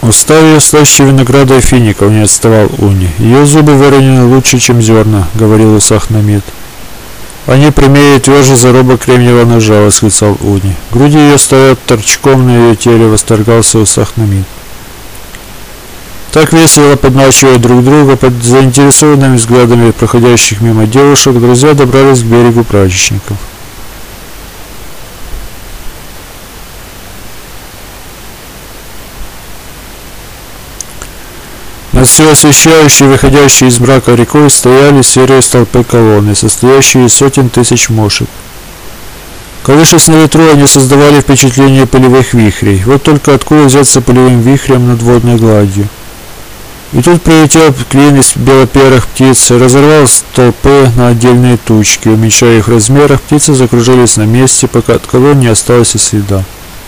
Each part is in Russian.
Уста ее слаще винограда и фиников, не отставал Уни. Ее зубы выровнены лучше, чем зерна, говорил Усахнамид. Они прямее и тверже зарубок кремниевого ножа, восклицал Уни. Груди ее стоят торчком на ее теле, восторгался Усахнамид. Так весело подначивая друг друга под заинтересованными взглядами проходящих мимо девушек, друзья добрались к берегу прачечников. Над все освещающей, выходящей из мрака рекой стояли серые столпы колонны, состоящие из сотен тысяч мошек. Колышась на ветру, они создавали впечатление пылевых вихрей. Вот только откуда взяться пылевым вихрем над водной гладью? И тут прилетел клин из белоперых птиц, разорвал столпы на отдельные тучки. Уменьшая их в размерах, птицы закружились на месте, пока от колонн не осталось и следа.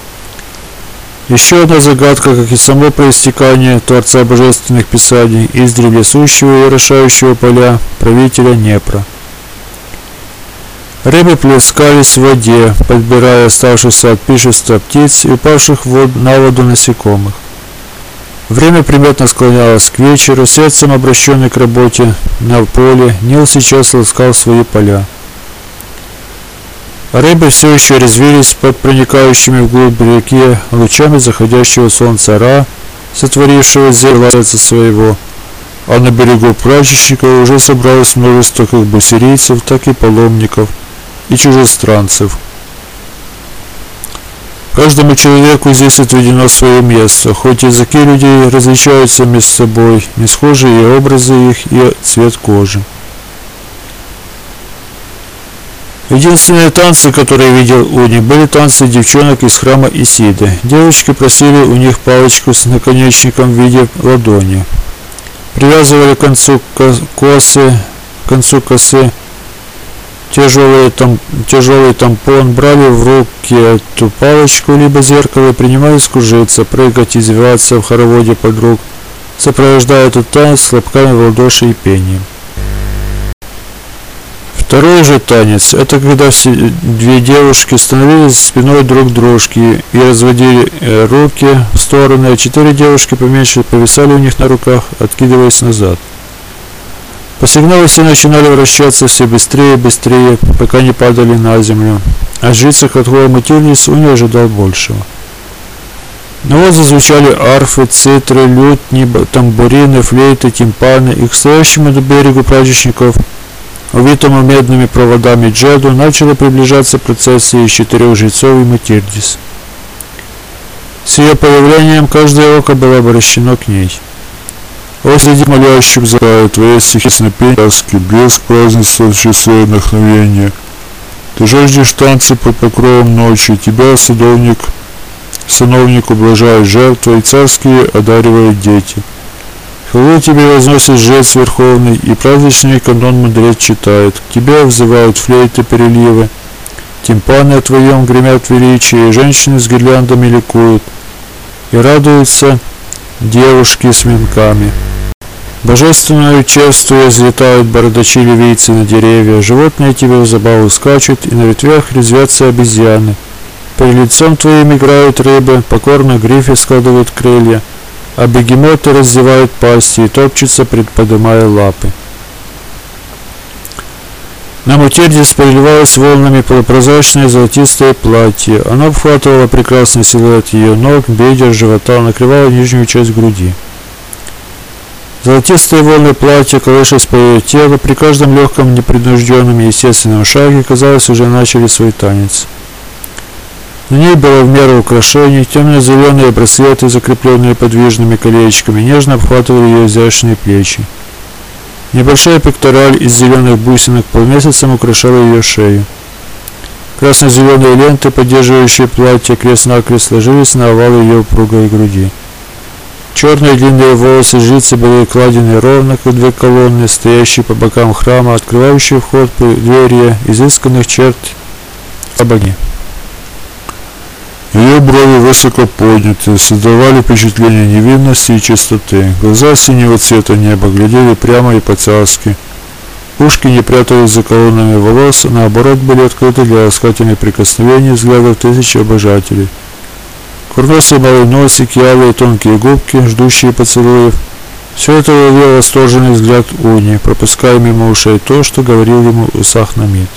Еще одна загадка, как и само проистекание Творца Божественных Писаний, издревле сущего и орошающего поля, правителя Днепра. Рыбы плескались в воде, подбирая оставшихся от пиршества птиц и упавших на воду насекомых. Время приметно склонялось к вечеру, сердцем обращенный к работе на поле, Нил сейчас ласкал свои поля. Рыбы все еще резвились под проникающими вглубь реки лучами заходящего солнца Ра, сотворившего сердца своего, а на берегу прачечников уже собралось множество как бусирийцев, так и паломников и чужестранцев. Каждому человеку здесь отведено свое место, хоть языки людей различаются между собой, не схожи и образы их, и цвет кожи. Единственные танцы, которые видел Уни, были танцы девчонок из храма Исиды. Девочки просили у них палочку с наконечником в виде ладони. Привязывали к концу косы тяжелый тампон, брали в руки эту палочку либо зеркало и принимались кружиться, прыгать, извиваться в хороводе подруг, сопровождая этот танец хлопками в ладоши и пением. Второй же танец – это когда все две девушки становились спиной друг к дружке и разводили руки в стороны, а 4 девушки поменьше повисали у них на руках, откидываясь назад. По сигналу все начинали вращаться все быстрее и быстрее, пока не падали на землю. От жрицы Хатхуа Матильдис Уни ожидал большего. Но вот зазвучали арфы, цитры, лютни, тамбурины, флейты, тимпаны, и к стоящему до берегу прачечников, увитому медными проводами джаду, начала приближаться процессия из 4 жрецов и Матильдис. С ее появлением каждое око было обращено к ней. «О, среди молящих за твои стихи снопеньяски, блеск празднества свое вдохновение. Ты жаждешь танцы под покровом ночи, тебя, сановник ублажает жертва, и царские одаривают дети. Хвалу тебе возносит жрец верховный, и праздничный канон мудрец читает. К тебе взывают флейты переливы, тимпаны о твоем гремят величие, и женщины с гирляндами ликуют, и радуются девушки с венками. Божественную чествуя взлетают бородачи-ливийцы на деревья, животные тебе в забаву скачут, и на ветвях резвятся обезьяны. Перед лицом твоим играют рыбы, покорно грифы складывают крылья, а бегемоты раздевают пасти и топчутся, подымая лапы. На Матильдис переливалось волнами полупрозрачное золотистое платье. Оно обхватывало прекрасный силуэт ее ног, бедер, живота, накрывало нижнюю часть груди. Золотистые волны платья, колышась по ее телу, при каждом легком, непринужденном и естественном шаге, казалось, уже начали свой танец. На ней было в меру украшений, темно-зеленые браслеты, закрепленные подвижными колечками, нежно обхватывали ее изящные плечи. Небольшая пектораль из зеленых бусинок полумесяцем украшала ее шею. Красно-зеленые ленты, поддерживающие платье крест-накрест, ложились на овал ее упругой груди. Черные длинные волосы жрицы были кладены ровно, как 2 колонны, стоящие по бокам храма, открывающие вход по двери изысканных черт богини. Ее брови высоко подняты, создавали впечатление невинности и чистоты. Глаза синего цвета неба глядели прямо и по-царски. Ушки не прятались за колоннами волос, а наоборот были открыты для ласкательных прикосновений взглядов тысяч обожателей. курносый малый носик, ялые тонкие губки, ждущие поцелуев. Все это ловил восторженный взгляд Уни, пропуская мимо ушей то, что говорил ему Усахнамид.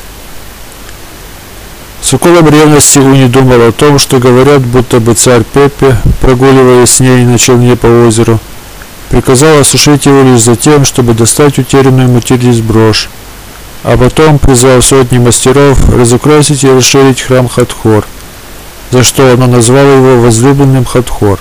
С уколом ревности Уни думал о том, что говорят, будто бы царь Пеппе, прогуливаясь с ней на челне по озеру, приказал осушить его лишь за тем, чтобы достать утерянную Мутирдис брошь, а потом призвал сотни мастеров разукрасить и расширить храм Хатхор, за что он назвал его возлюбленным Хатхор.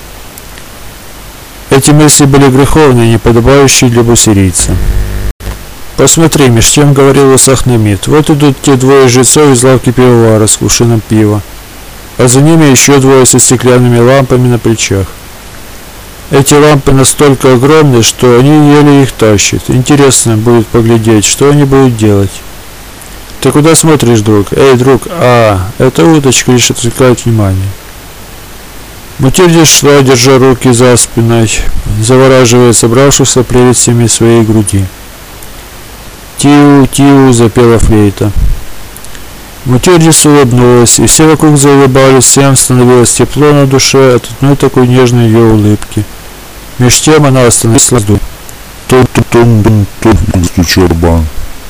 Эти мысли были греховные и неподобающие для буссирийца. «Посмотри, меж тем говорил Усахнамид, вот идут те двое жрецов из лавки пивовара с кувшином пива, а за ними еще двое со стеклянными лампами на плечах. Эти лампы настолько огромны, что они еле их тащат. Интересно будет поглядеть, что они будут делать». «Ты куда смотришь, друг? Эй, друг, эта уточка лишь отвлекает внимание». Мутирдис шла, держа руки за спиной, завораживая собравшихся прелестями своей груди. «Тиу, тиу!» — запела флейта. Мутирдис улыбнулась, и все вокруг заулыбались, всем становилось тепло на душе от одной такой нежной ее улыбки. Меж тем она остановилась. Том-том-том-том, стучал барабан.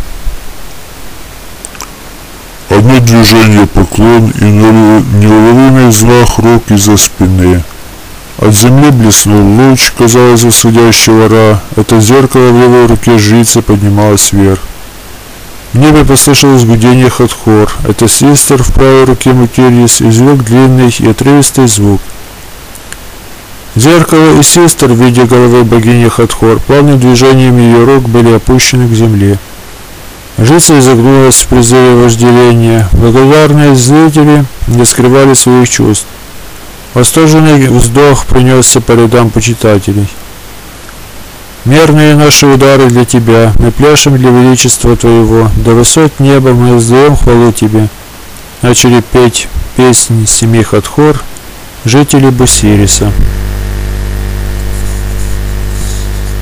Одно движение, поклон и неуловимый взмах рук из-за спины. От земли блеснул луч, казалось, восходящего Ра. Это зеркало в левой руке жрицы поднималось вверх. В небе послышалось гудение Хатхор. Это Систер в правой руке Мутирдис извлек длинный и отрывистый звук. Зеркало и Систер в виде головы богини Хатхор плавным движением ее рук были опущены к земле. Жрица изогнулась в призыве вожделения. Благодарные зрители не скрывали своих чувств. Восторженный вздох пронесся по рядам почитателей. «Мерные наши удары для тебя, мы пляшем для величества твоего, до высот неба мы воздаем хвалу тебе». Начали петь песни семьи Хатхор, жители Буссириса.